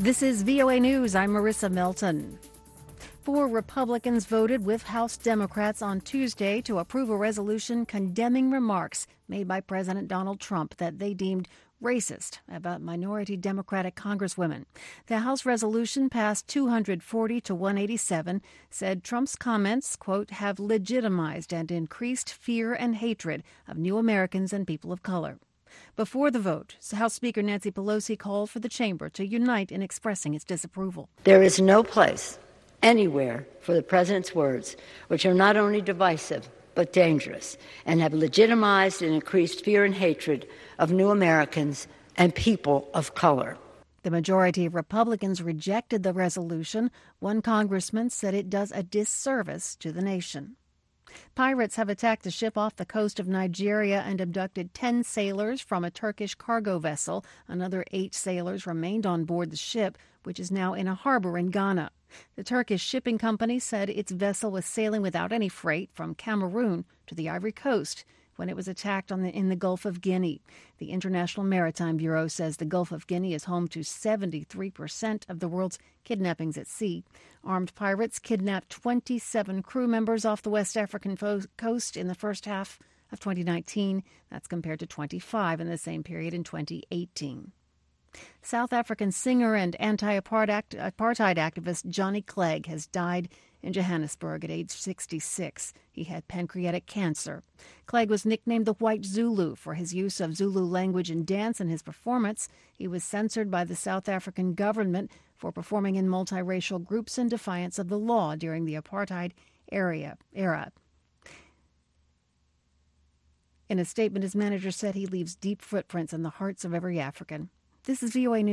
This is VOA News. I'm Marissa Melton. 4 Republicans voted with House Democrats on Tuesday to approve a resolution condemning remarks made by President Donald Trump that they deemed racist about minority Democratic congresswomen. The House resolution passed 240 to 187, said Trump's comments, quote, have legitimized and increased fear and hatred of new Americans and people of color. Before the vote, House Speaker Nancy Pelosi called for the chamber to unite in expressing its disapproval. There is no place anywhere for the president's words, which are not only divisive but dangerous and have legitimized and increased fear and hatred of new Americans and people of color. The majority of Republicans rejected the resolution. One congressman said it does a disservice to the nation. Pirates have attacked a ship off the coast of Nigeria and abducted 10 sailors from a Turkish cargo vessel. Another 8 sailors remained on board the ship, which is now in a harbor in Ghana. The Turkish shipping company said its vessel was sailing without any freight from Cameroon to the Ivory Coast when it was attacked in the Gulf of Guinea. The International Maritime Bureau says the Gulf of Guinea is home to 73% of the world's kidnappings at sea. Armed pirates kidnapped 27 crew members off the West African coast in the first half of 2019. That's compared to 25 in the same period in 2018. South African singer and anti-apartheid activist Johnny Clegg has died in Johannesburg at age 66. He had pancreatic cancer. Clegg was nicknamed the White Zulu for his use of Zulu language in dance and his performance. He was censored by the South African government for performing in multiracial groups in defiance of the law during the apartheid era. In a statement, his manager said he leaves deep footprints in the hearts of every African. This is VOA News.